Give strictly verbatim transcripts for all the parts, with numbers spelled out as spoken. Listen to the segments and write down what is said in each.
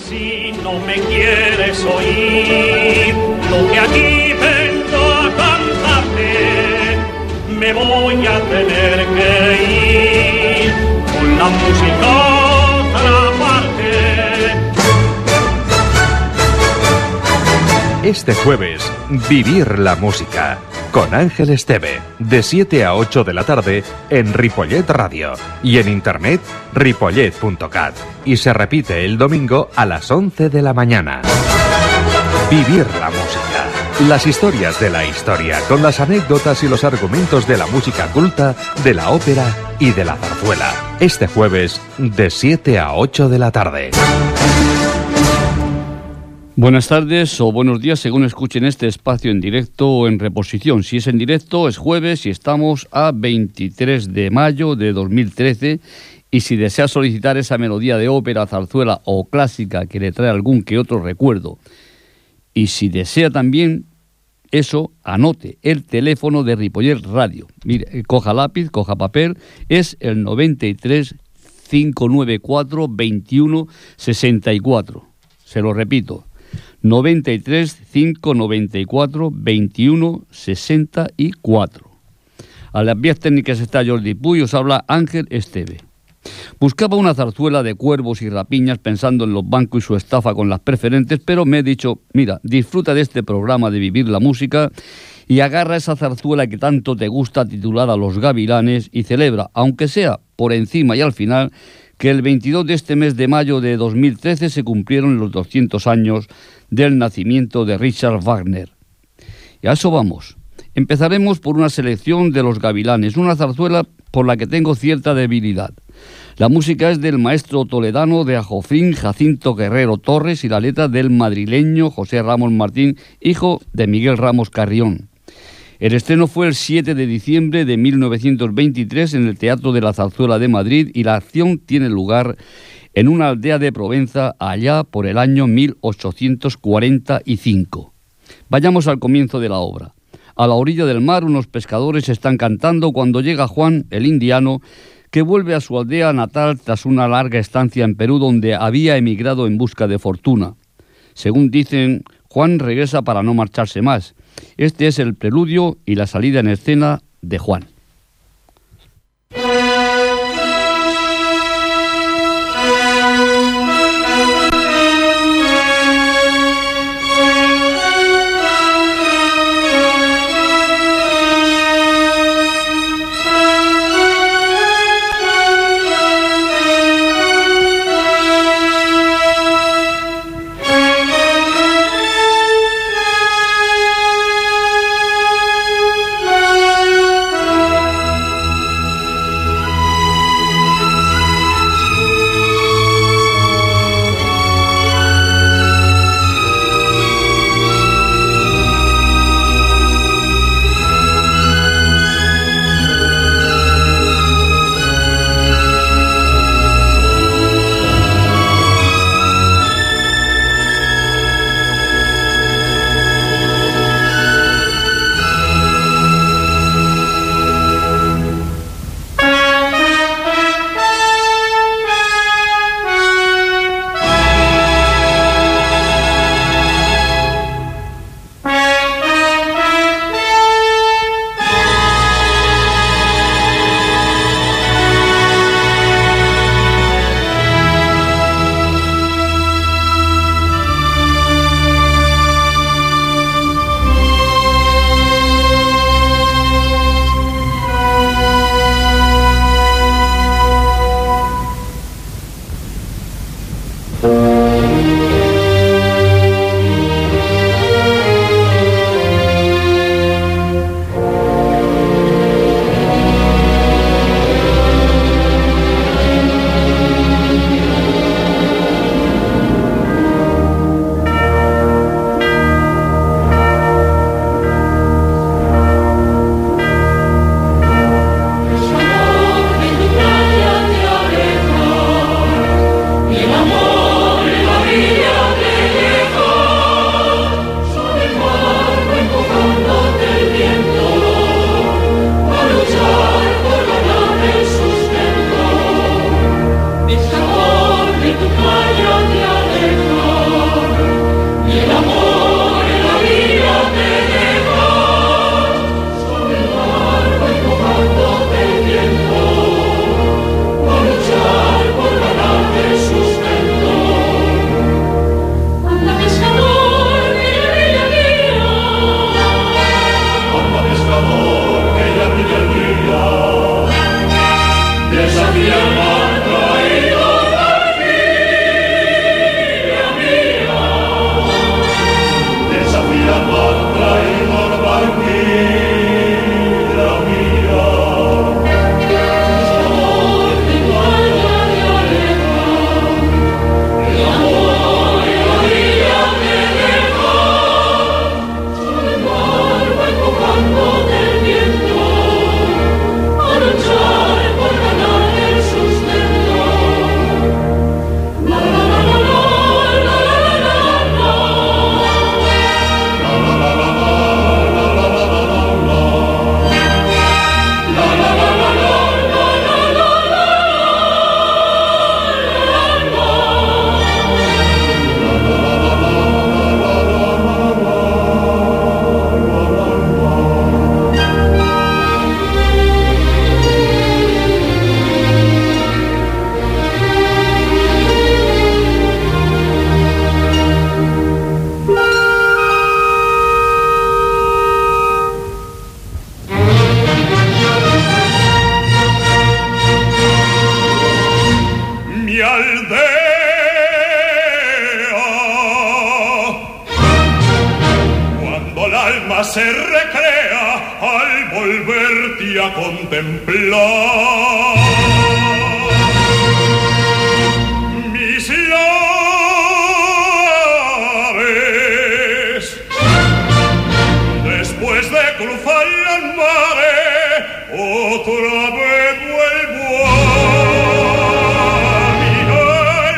Si no me quieres oír lo que aquí vengo a cantarte, me voy a tener que ir con la música a otra parte. Este jueves, Vivir la Música, con Ángel Esteve, de siete a ocho de la tarde en Ripollet Radio y en internet ripollet punto cat. Y se repite el domingo a las once de la mañana. Vivir la Música, las historias de la historia, con las anécdotas y los argumentos de la música culta, de la ópera y de la zarzuela. Este jueves, de siete a ocho de la tarde. Buenas tardes o buenos días según escuchen este espacio en directo o en reposición. Si es en directo es jueves y estamos a veintitrés de mayo de dos mil trece, y si desea solicitar esa melodía de ópera, zarzuela o clásica que le trae algún que otro recuerdo, y si desea también eso, anote el teléfono de Ripollet Radio. Mire, coja lápiz, coja papel, es el noventa y tres, cinco noventa y cuatro, veintiuno sesenta y cuatro. Se lo repito. noventa y tres, cinco noventa y cuatro, veintiuno sesenta y cuatro. A las vías técnicas está Jordi Puy, os habla Ángel Esteve. Buscaba una zarzuela de cuervos y rapiñas pensando en los bancos y su estafa con las preferentes, pero me he dicho, mira, disfruta de este programa de Vivir la Música y agarra esa zarzuela que tanto te gusta titulada Los Gavilanes y celebra, aunque sea por encima y al final, que el veintidós de este mes de mayo de dos mil trece se cumplieron los doscientos años del nacimiento de Richard Wagner. Y a eso vamos. Empezaremos por una selección de Los Gavilanes, una zarzuela por la que tengo cierta debilidad. La música es del maestro toledano de Ajofrín, Jacinto Guerrero Torres, y la letra del madrileño José Ramos Martín, hijo de Miguel Ramos Carrión. El estreno fue el siete de diciembre de mil novecientos veintitrés en el Teatro de la Zarzuela de Madrid y la acción tiene lugar en una aldea de Provenza allá por el año mil ochocientos cuarenta y cinco. Vayamos al comienzo de la obra. A la orilla del mar unos pescadores están cantando cuando llega Juan, el indiano, que vuelve a su aldea natal tras una larga estancia en Perú donde había emigrado en busca de fortuna. Según dicen, Juan regresa para no marcharse más. Este es el preludio y la salida en escena de Juan. alma se recrea al volverte a contemplar. Mis lares, después de cruzar el mar, otra vez vuelvo a mirar.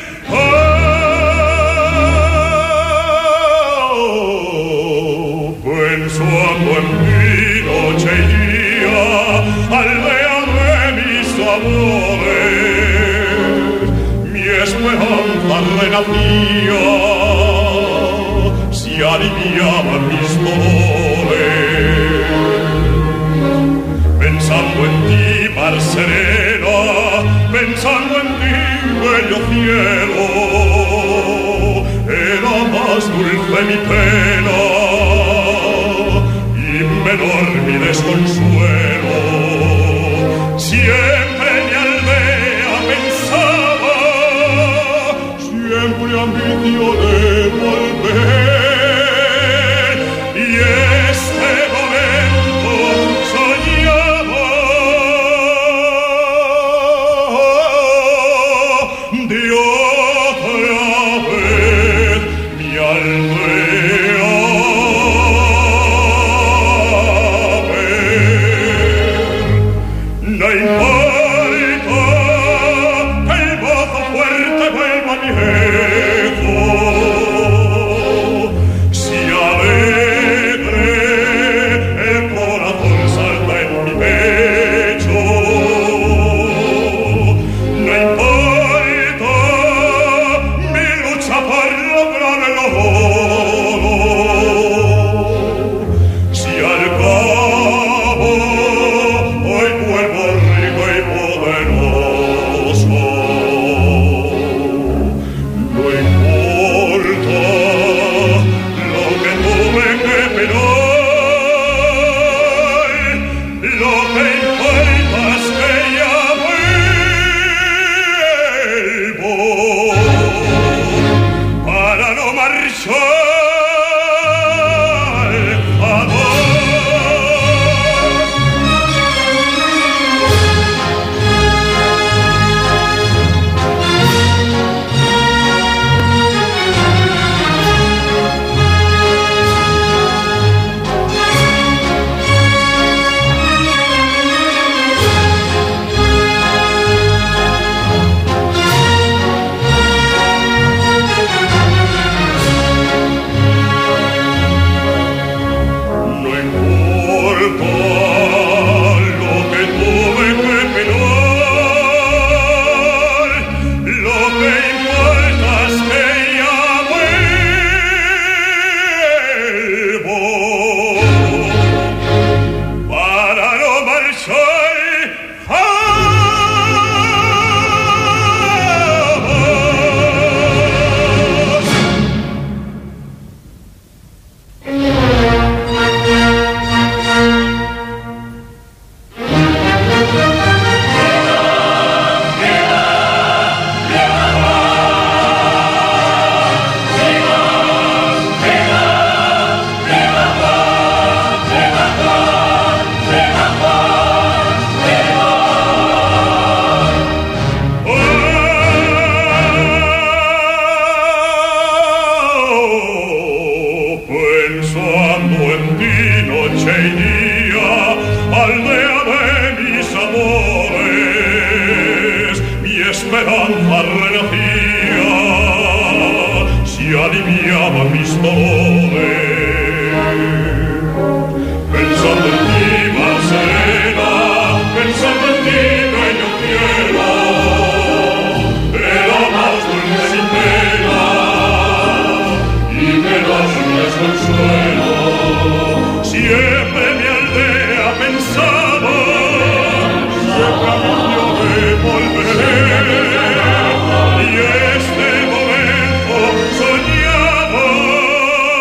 Oh, pensando en ti noche y día, aldea de mis amores, mi esperanza renacía, se aliviaban mis dolores. Pensando en ti, mar serena, pensando en ti, bello cielo, era más dulce mi pena y menor mi desconsuelo. Siempre mi aldea pensaba, siempre ambicioné volver, y este momento soñaba de otra vez mi aldea ver. No importa que el mozo fuerte vuelva a mi eco, si alegre el corazón salta en mi pecho. No importa mi lucha por lograr el oro, si al cabo hoy vuelvo rico y poderoso. No importa lo que tuve que penar, lo que importa es que ya vuelvo para no marchar jamás. No importa lo que tuve que penar, lo que importa es que ya vuelvo para no marchar jamás. Oh, pensando en ti noche y día, aldea de mis amores, mi esperanza renacía, se aliviaban mis dolores. Pensando en ti, mar serena, pensando en ti, bello cielo, era más dulce sin pena y menos mi desconsuelo. Siempre mi aldea pensaba, siempre ambicioné volver, y este momento soñaba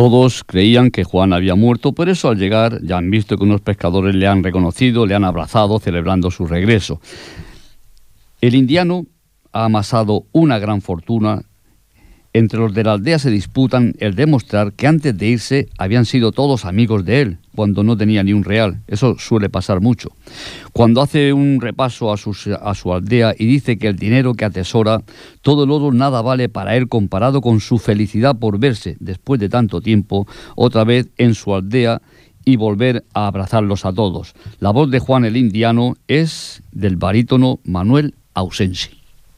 Todos creían que Juan había muerto, por eso al llegar ya han visto que unos pescadores le han reconocido, le han abrazado, celebrando su regreso. El indiano ha amasado una gran fortuna. Entre los de la aldea se disputan el demostrar que antes de irse habían sido todos amigos de él, cuando no tenía ni un real. Eso suele pasar mucho. Cuando hace un repaso a, sus, a su aldea y dice que el dinero que atesora, todo el oro nada vale para él comparado con su felicidad por verse, después de tanto tiempo, otra vez en su aldea y volver a abrazarlos a todos. La voz de Juan el indiano es del barítono Manuel Ausensi.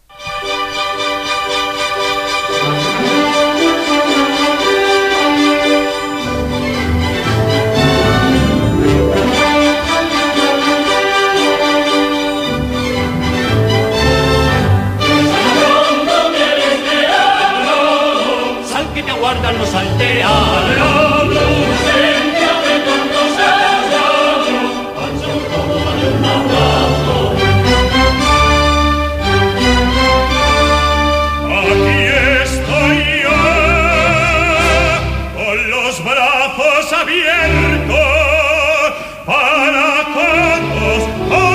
Guardarnos aldeanos, ausencia con nosotros, ancho como darle un abrazo. Aquí estoy yo, con los brazos abiertos para todos.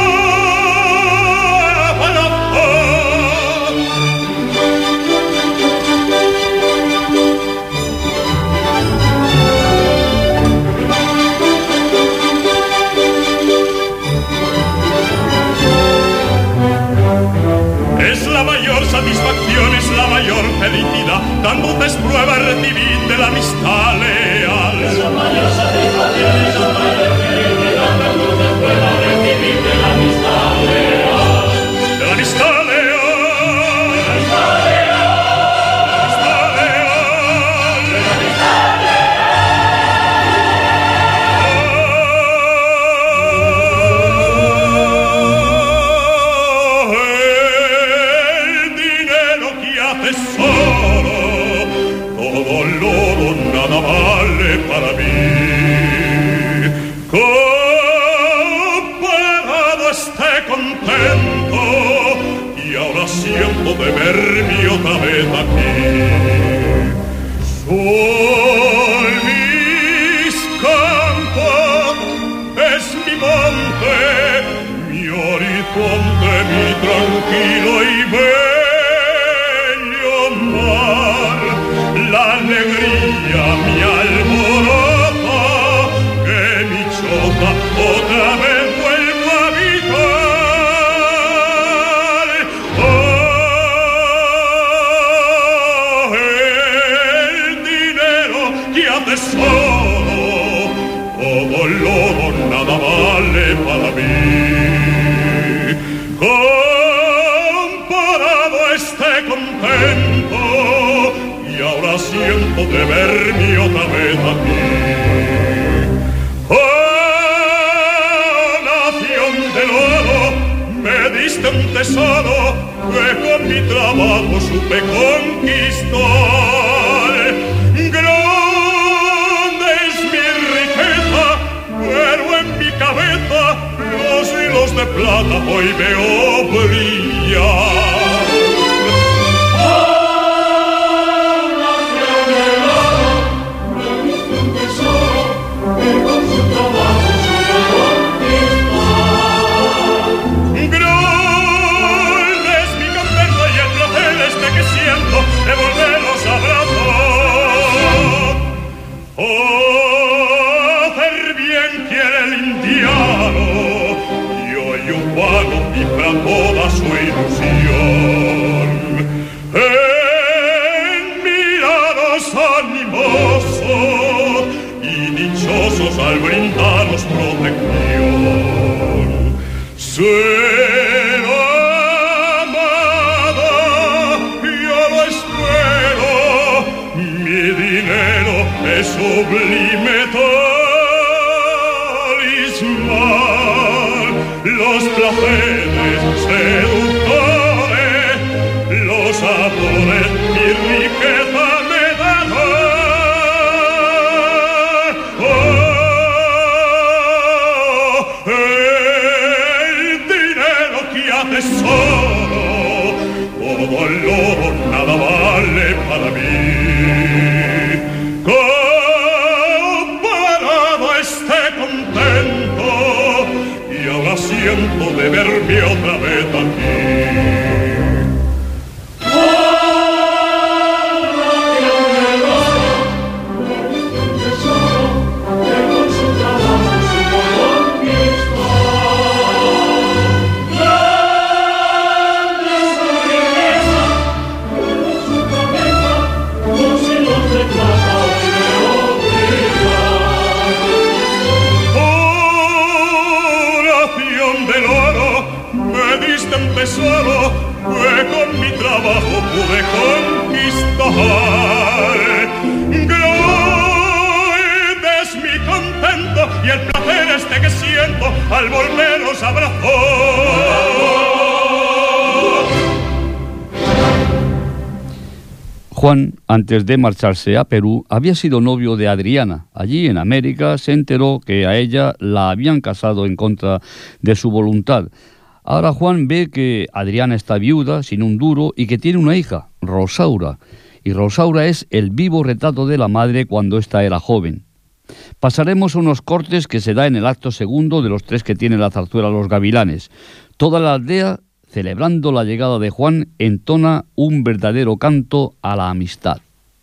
Satisfacción es la mayor felicidad, tan dulces pruebas recibid de la amistad leal. Es la mayor satisfacción, es la mayor felicidad, tan dulces pruebas recibid de la amistad leal. De la amistad leal. De la amistad leal. De la amistad para mí, comparado esté contento, y ahora siento de verme otra vez aquí. Son mis campos, es mi monte, mi horizonte, mi tranquilo y bello mar, la alegría mi alborota, que mi choza otra vez vuelvo a habitar. Oh, el dinero que atesoro, todo el oro nada vale para mí. Comparado esté contento, y ahora siento de verme otra vez aquí. Oh, nación del oro, me diste un tesoro que con mi trabajo supe conquistar. Grande es mi riqueza, pero en mi cabeza los hilos de plata hoy veo brillar. De volver los abrazos. Oh, hacer bien quiere el indiano, y hoy un pago cifra toda su ilusión. En mirados animosos y dichosos al brindarnos protección. Ser amada, yo lo espero, mi dinero es sublime talismán, los placeres seductores, los amores, mi riqueza me dan. Oh, el dinero que atesoro, todo el oro nada vale para mí. Con siento de verme otra vez aquí. Tesoro que con mi trabajo pude conquistar. Grande es mi contento y el placer este que siento al volveros a abrazar. Juan, antes de marcharse a Perú, había sido novio de Adriana. Allí, en América, se enteró que a ella la habían casado en contra de su voluntad. Ahora Juan ve que Adriana está viuda, sin un duro, y que tiene una hija, Rosaura. Y Rosaura es el vivo retrato de la madre cuando ésta era joven. Pasaremos a unos cortes que se da en el acto segundo de los tres que tiene la zarzuela Los Gavilanes. Toda la aldea, celebrando la llegada de Juan, entona un verdadero canto a la amistad.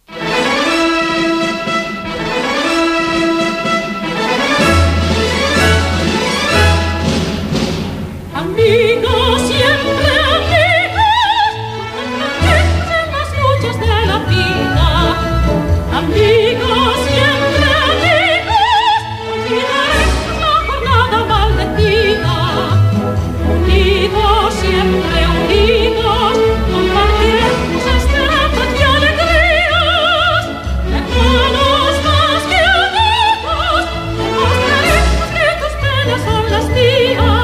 Amigos, siempre amigos, en las luchas de la vida. Amigos, siempre amigos, olvidaremos la jornada maldecida. Unidos, siempre unidos, compartiremos esperanzas y alegrías. Hermanos más que amigos, demostraremos que tus penas son las mías.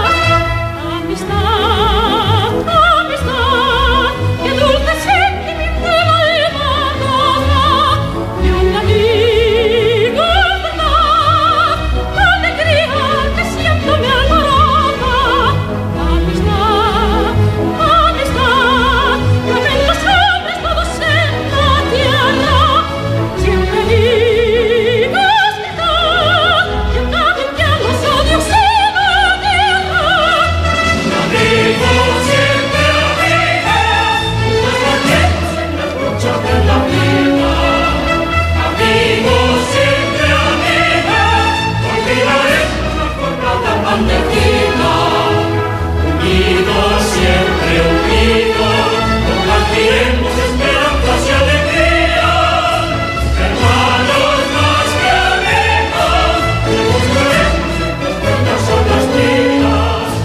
Amistad, amistad, qué dulce sentimiento el alma nos da de un amigo, verdad, la alegría que siento me alborota. Amistad, amistad, llamen los hombres todos en la tierra, siempre amigos, mitad, que acaben ya los odios en la guerra. Amigos, siempre amigos, nos mantenemos en las luchas de la vida. Amigos, siempre amigos, olvidaremos la jornada maldecida. Unidos, siempre unidos, compartiremos esperanzas y alegrías. Hermanos más que amigos, demostraremos que tus penas son las mías.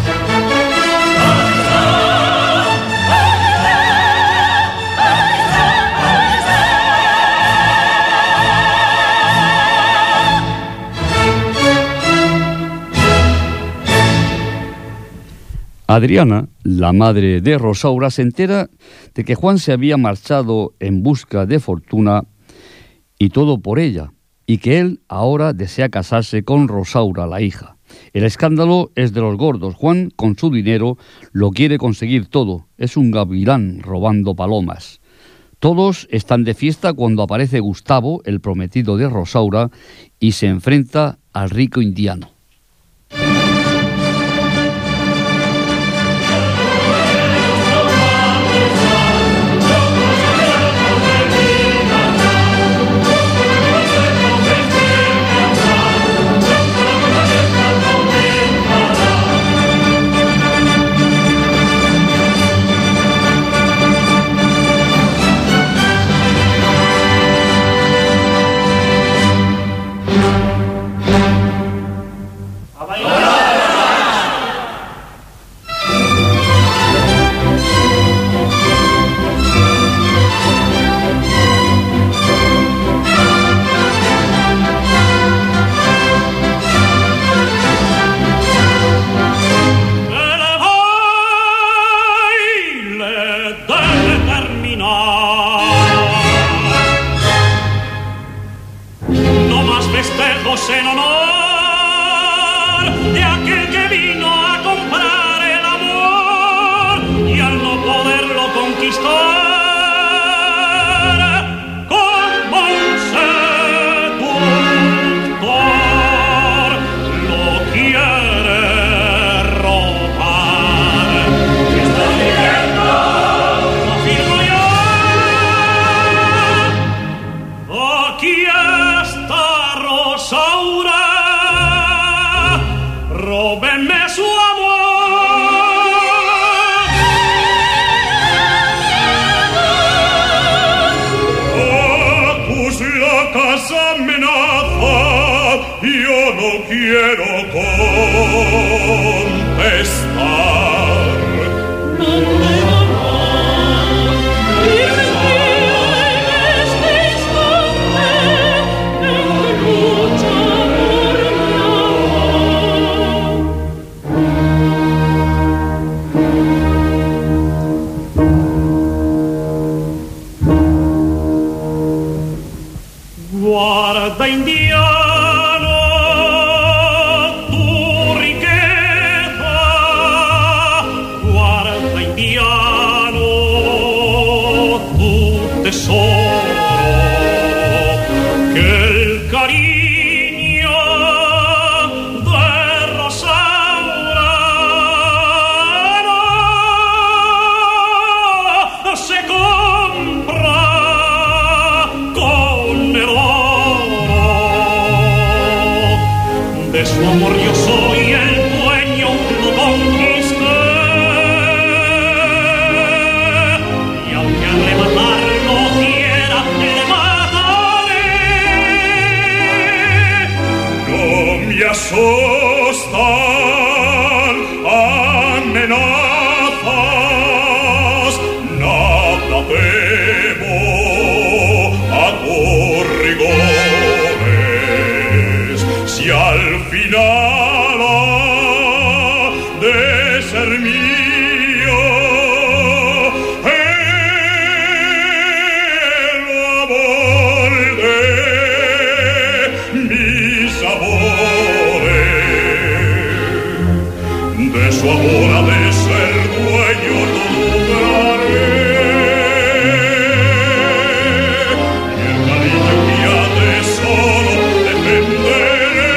Adriana, la madre de Rosaura, se entera de que Juan se había marchado en busca de fortuna y todo por ella, y que él ahora desea casarse con Rosaura, la hija. El escándalo es de los gordos. Juan, con su dinero, lo quiere conseguir todo. Es un gavilán robando palomas. Todos están de fiesta cuando aparece Gustavo, el prometido de Rosaura, y se enfrenta al rico indiano. ¡A bailar! estar. ¿Dónde amor? Virgen mía, en este instante, en tu lucha por mi amor. Guarda, indiano, tu riqueza. Guarda, indiano, tu tesoro, que el cariño de Rosaura no se compra con el oro. De su amor yo soy el dueño, lo conquisté, y aunque arrebatarlo quiera, le mataré. No me asustan amenazas, nada temo a tus rigores. Si al final ha de ser mío el amor de mis amores, de su amor ha de ser dueño no lograré, y el cariño que ha de solo defenderé.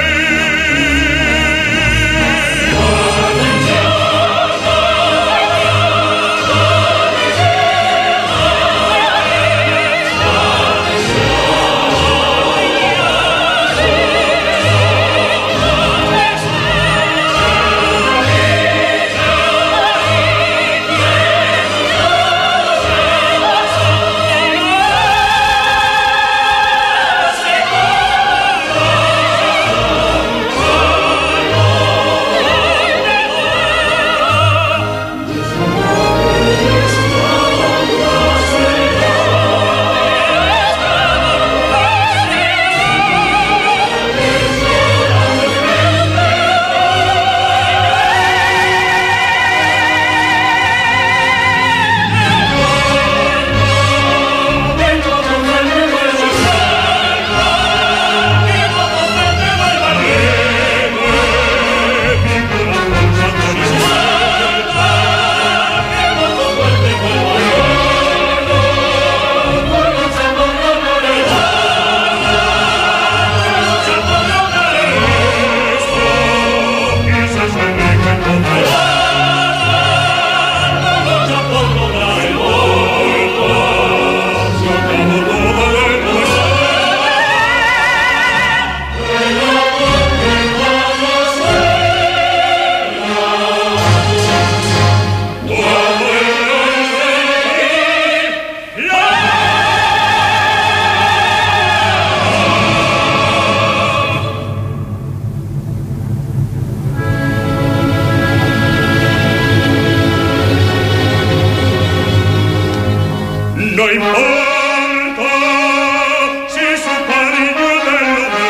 No importa si su cariño del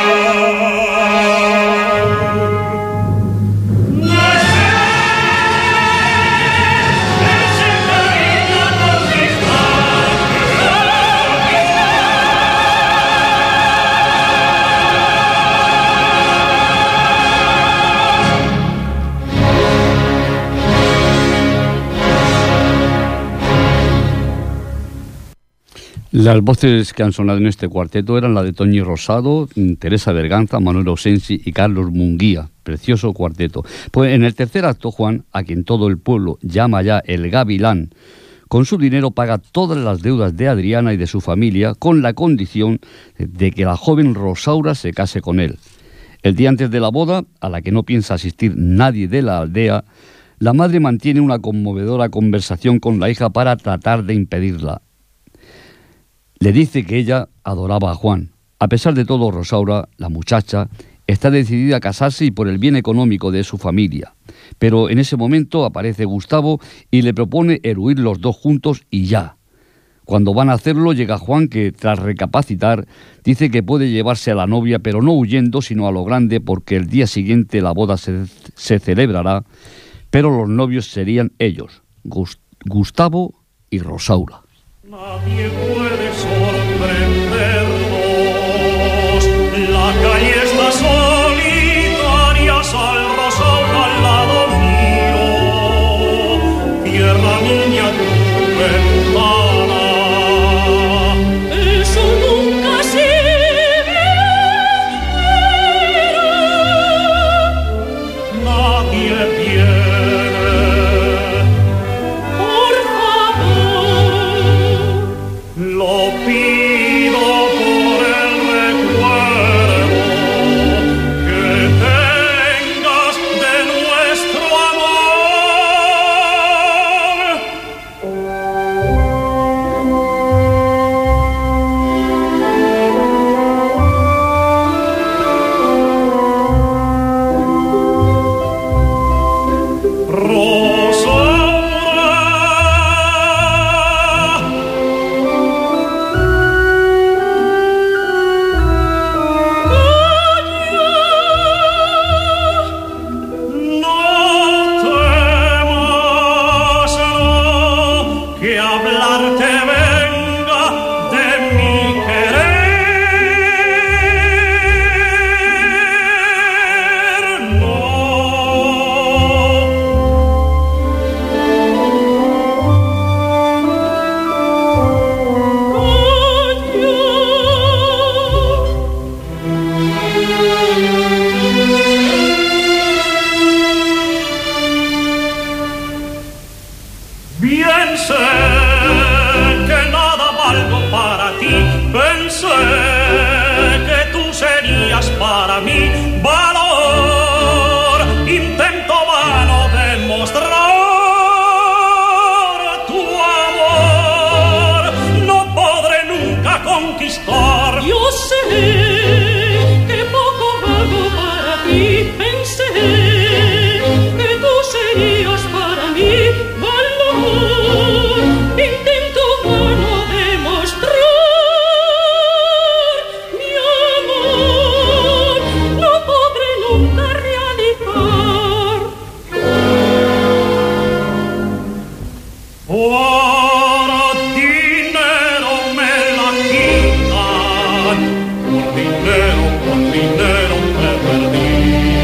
lugar no es ese cariño Las voces que han sonado en este cuarteto eran la de Toñi Rosado, Teresa Berganza, Manuel Osensi y Carlos Munguía. Precioso cuarteto. Pues en el tercer acto, Juan, a quien todo el pueblo llama ya el Gavilán, con su dinero paga todas las deudas de Adriana y de su familia, con la condición de que la joven Rosaura se case con él. El día antes de la boda, a la que no piensa asistir nadie de la aldea, la madre mantiene una conmovedora conversación con la hija para tratar de impedirla. Le dice que ella adoraba a Juan. A pesar de todo, Rosaura, la muchacha, Está decidida a casarse y por el bien económico de su familia. Pero en ese momento aparece Gustavo y le propone el huir los dos juntos y ya. Cuando van a hacerlo llega Juan que, tras recapacitar, dice que puede llevarse a la novia, pero no huyendo, sino a lo grande, porque el día siguiente la boda se, se celebrará, pero los novios serían ellos, Gust- Gustavo y Rosaura. Nadie puede sorprendernos. La calle está solitaria, sal Rosaura al lado mío. Tierra niña tu ventana. Eso nunca se viera. Nadie viene. Por favor, Lo pido por el recuerdo que tengas de nuestro amor. Rosaura, no temas, no, que hablarte venga de mi querer, no. Bien sé que nada valgo para ti, pensé que tú serías para mí valor, intento vano demostrar tu amor, no podré nunca conquistar. yo sé que poco valgo para ti. Pensé que tú serías para mí valor. Intento vano demostrar mi amor. No podré nunca realizar. Por dinero me la quitan, por dinero, por dinero me perdí.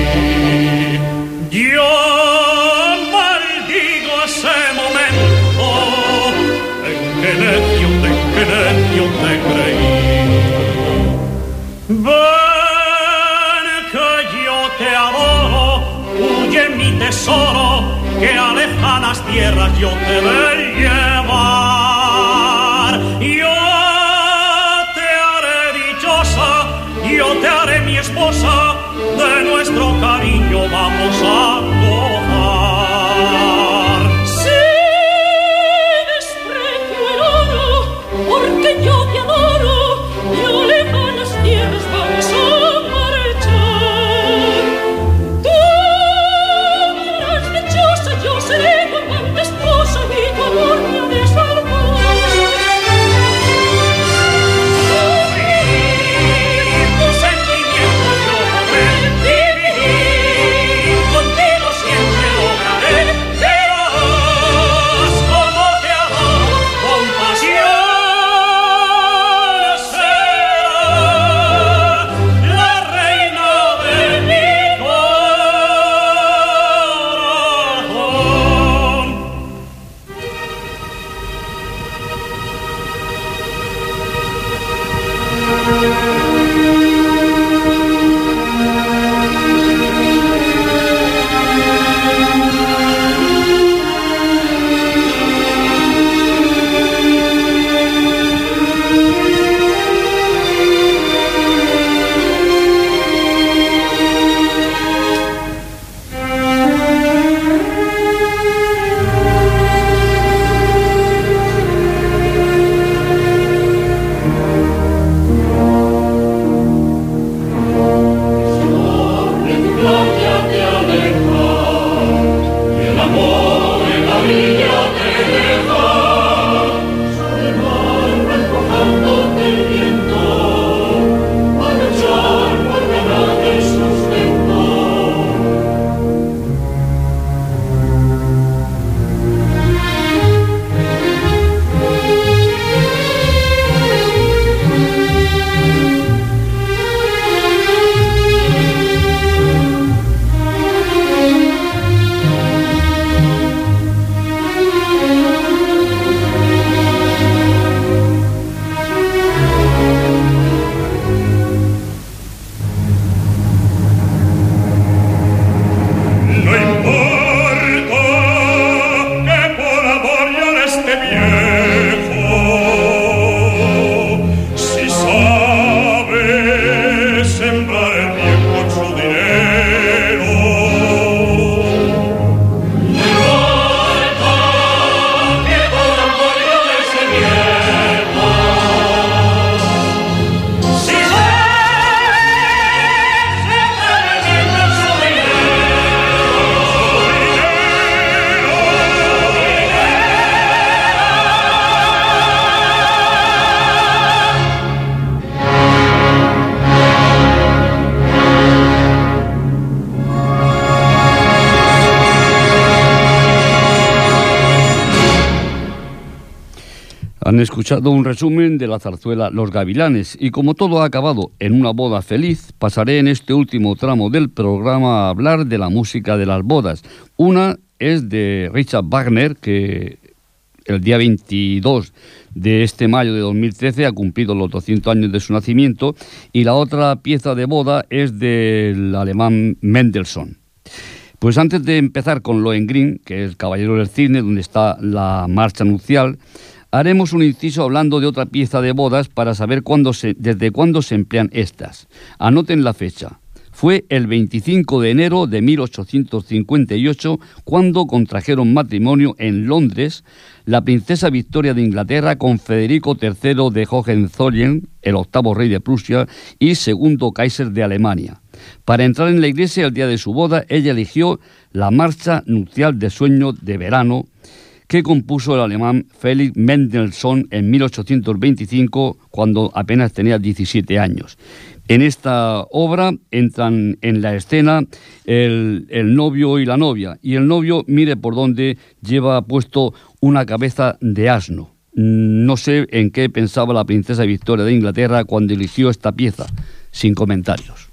Yo maldigo ese momento en que necio, en que necio te creí. Ven que yo te adoro, huye mi tesoro, que a lejanas tierras yo te voy llevar. Yo te haré dichosa, yo te haré mi esposa, de nuestro cariño vamos a gozar. Si desprecio el oro, porque yo te adoro, yo lejanas tierras vamos a marchar. Tú serás dichosa, yo seré tu amante esposa, y tu amor me ha de salvar. Tus sentimientos yo podré vivir contigo Han escuchado un resumen de la zarzuela Los Gavilanes y como todo ha acabado en una boda feliz, pasaré en este último tramo del programa a hablar de la música de las bodas. Una es de Richard Wagner, que el día veintidós de este mayo de dos mil trece ha cumplido los doscientos años de su nacimiento, y la otra pieza de boda es del alemán Mendelssohn. Pues antes de empezar con Lohengrin, que es Caballero del Cisne, donde está la marcha nupcial, haremos un inciso hablando de otra pieza de bodas para saber cuándo se, desde cuándo se emplean estas. Anoten la fecha. Fue el veinticinco de enero de mil ochocientos cincuenta y ocho cuando contrajeron matrimonio en Londres la princesa Victoria de Inglaterra con Federico tercero de Hohenzollern, el octavo rey de Prusia y segundo Kaiser de Alemania. Para entrar en la iglesia el día de su boda, ella eligió la marcha nupcial de Sueño de Verano, que compuso el alemán Felix Mendelssohn en mil ochocientos veinticinco, cuando apenas tenía diecisiete años. En esta obra entran en la escena el, el novio y la novia, y el novio, mire por dónde, lleva puesto una cabeza de asno. No sé en qué pensaba la princesa Victoria de Inglaterra cuando eligió esta pieza. Sin comentarios.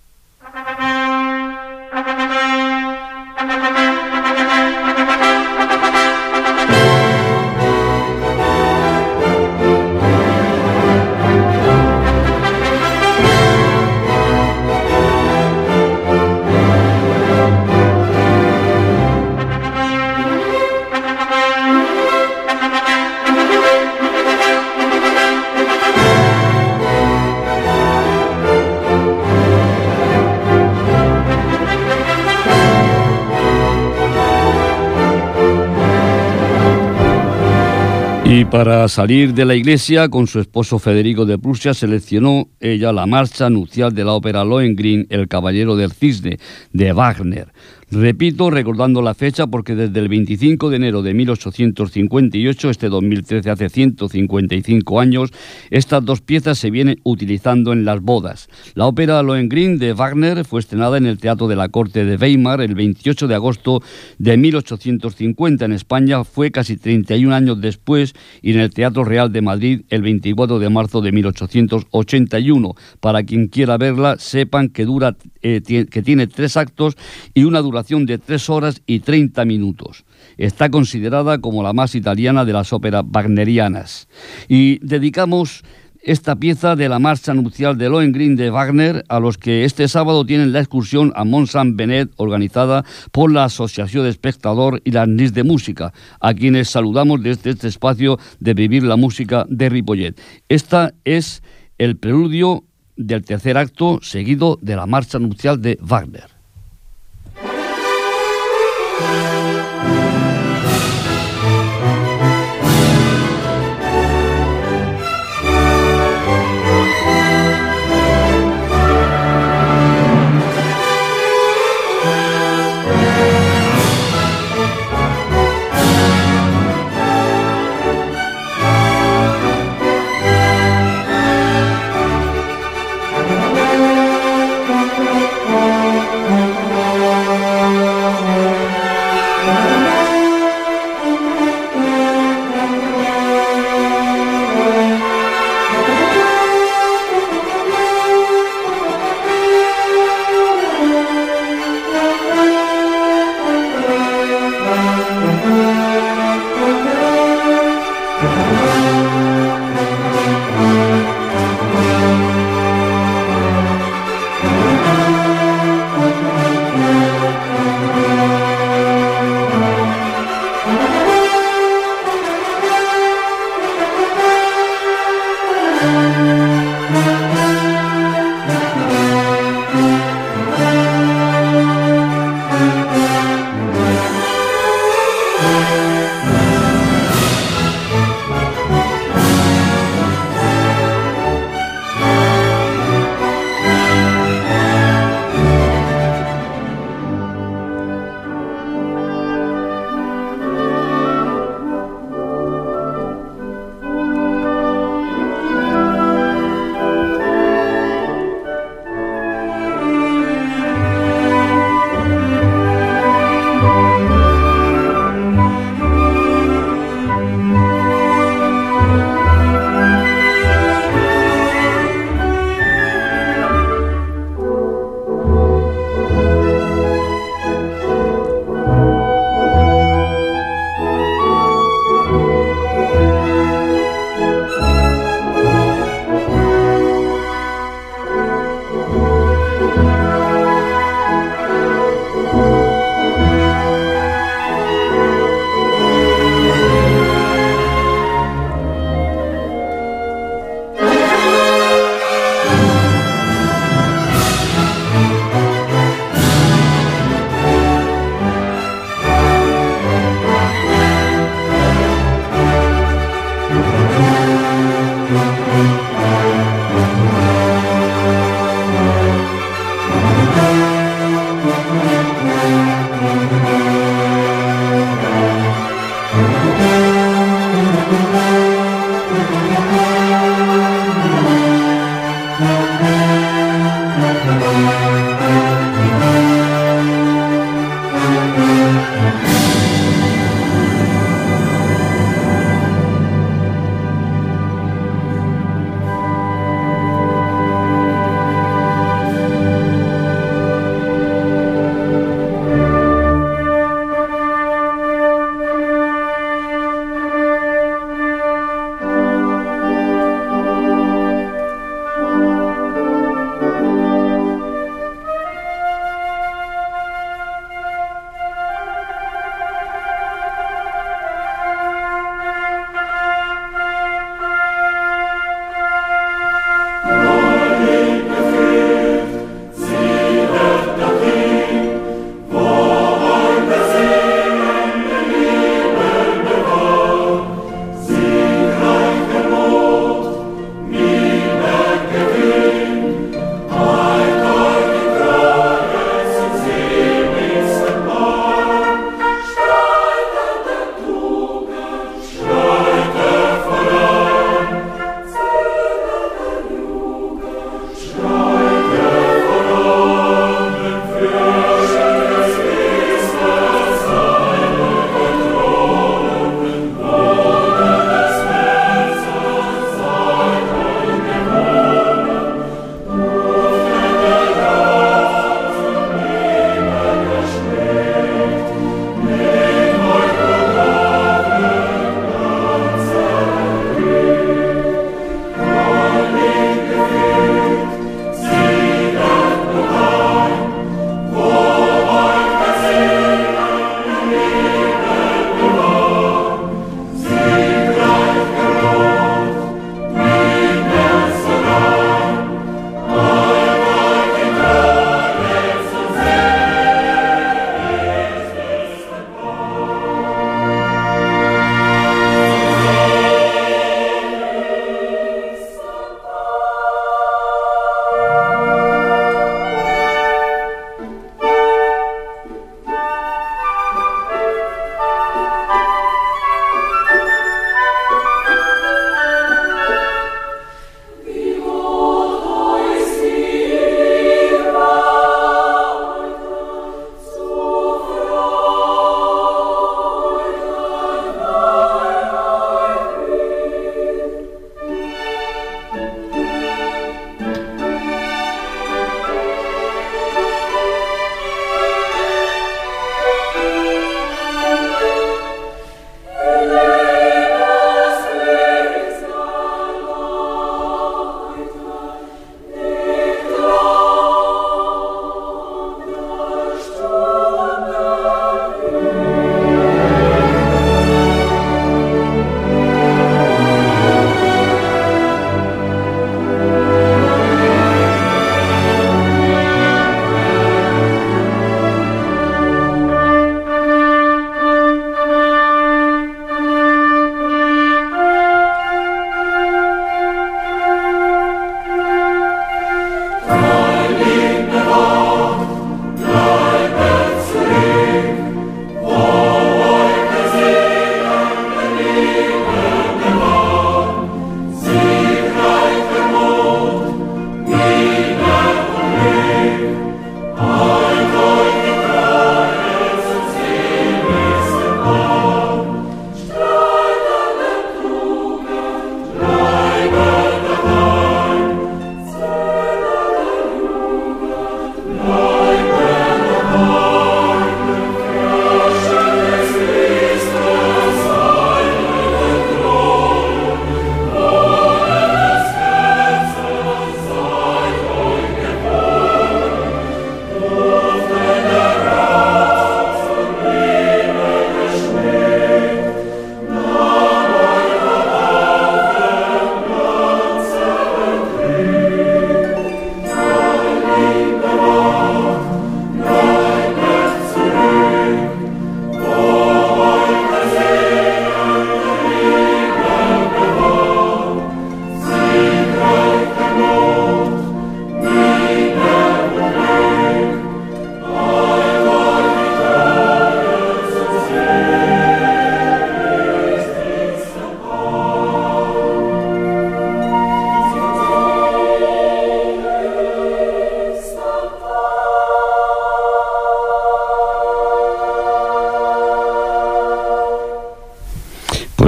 Y para salir de la iglesia, con su esposo Federico de Prusia, seleccionó ella la marcha nupcial de la ópera Lohengrin, El Caballero del Cisne, de Wagner. Repito, recordando la fecha, porque desde el veinticinco de enero de mil ochocientos cincuenta y ocho, este dos mil trece, hace ciento cincuenta y cinco años, estas dos piezas se vienen utilizando en las bodas. La ópera Lohengrin de Wagner fue estrenada en el Teatro de la Corte de Weimar el veintiocho de agosto de mil ochocientos cincuenta. En España fue casi treinta y un años después, y en el Teatro Real de Madrid el veinticuatro de marzo de mil ochocientos ochenta y uno. Para quien quiera verla, sepan que dura eh, que tiene tres actos y una duración de tres horas y treinta minutos. Está considerada como la más italiana de las óperas wagnerianas. Y dedicamos esta pieza de la marcha nupcial de Lohengrin de Wagner a los que este sábado tienen la excursión a Mont-Saint-Benet, organizada por la Asociación de Espectador y la N I S de Música, a quienes saludamos desde este espacio de Vivir la Música de Ripollet. Esta es el preludio del tercer acto, seguido de la marcha nupcial de Wagner.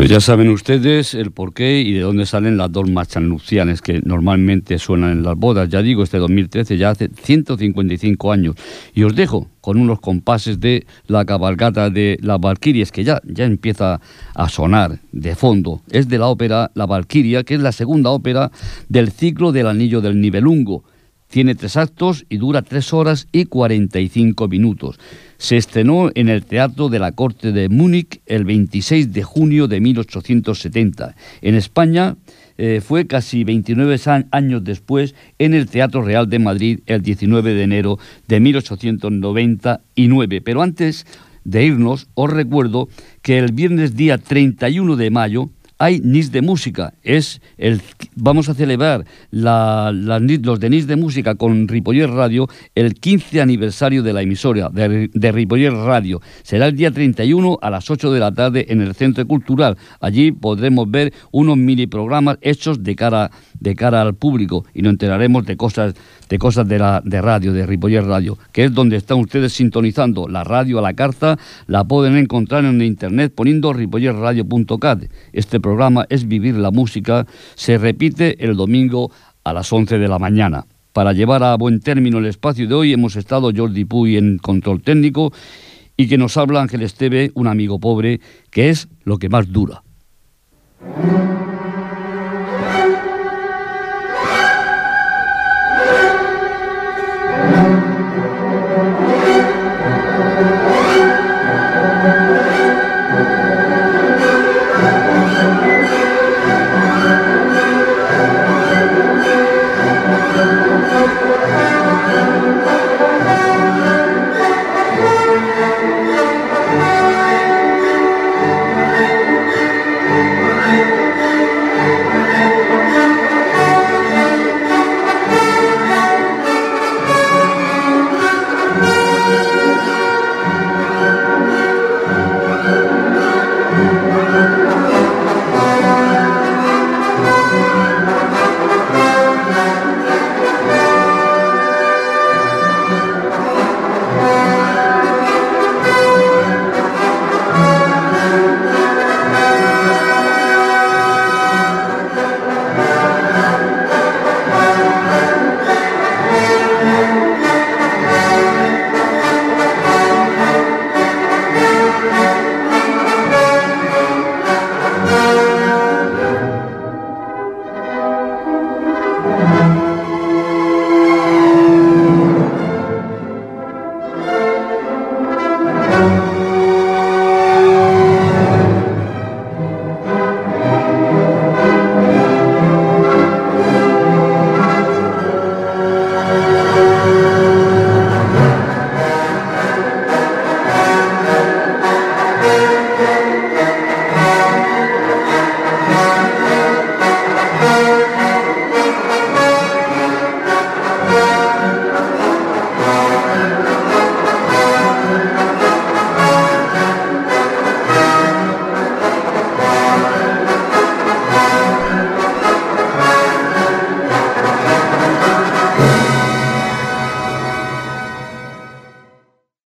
Pues ya saben ustedes el porqué y de dónde salen las dos marchas nupciales que normalmente suenan en las bodas. Ya digo, este dos mil trece ya hace ciento cincuenta y cinco años. Y os dejo con unos compases de la cabalgata de las Valquirias, que ya, ya empieza a sonar de fondo. Es de la ópera La Valquiria, que es la segunda ópera del ciclo del Anillo del Nibelungo. Tiene tres actos y dura tres horas y cuarenta y cinco minutos. Se estrenó en el Teatro de la Corte de Múnich el veintiséis de junio de mil ochocientos setenta. En España eh, fue casi veintinueve años después en el Teatro Real de Madrid el diecinueve de enero de mil ochocientos noventa y nueve. Pero antes de irnos, os recuerdo que el viernes día treinta y uno de mayo hay Nits de Música. Es el, vamos a celebrar la, la, los de Nits de Música con Ripollet Radio, el quince aniversario de la emisora de, de Ripollet Radio. Será el día treinta y uno a las ocho de la tarde en el Centro Cultural. Allí podremos ver unos mini programas hechos de cara, de cara al público y nos enteraremos de cosas de cosas de la de radio, de Ripollet Radio, que es donde están ustedes sintonizando la radio a la carta. La pueden encontrar en internet poniendo ripollet radio punto cat. Este programa es Vivir la Música, se repite el domingo a las once de la mañana. Para llevar a buen término el espacio de hoy hemos estado Jordi Puy en control técnico y que nos habla Ángel Esteve, un amigo pobre, que es lo que más dura.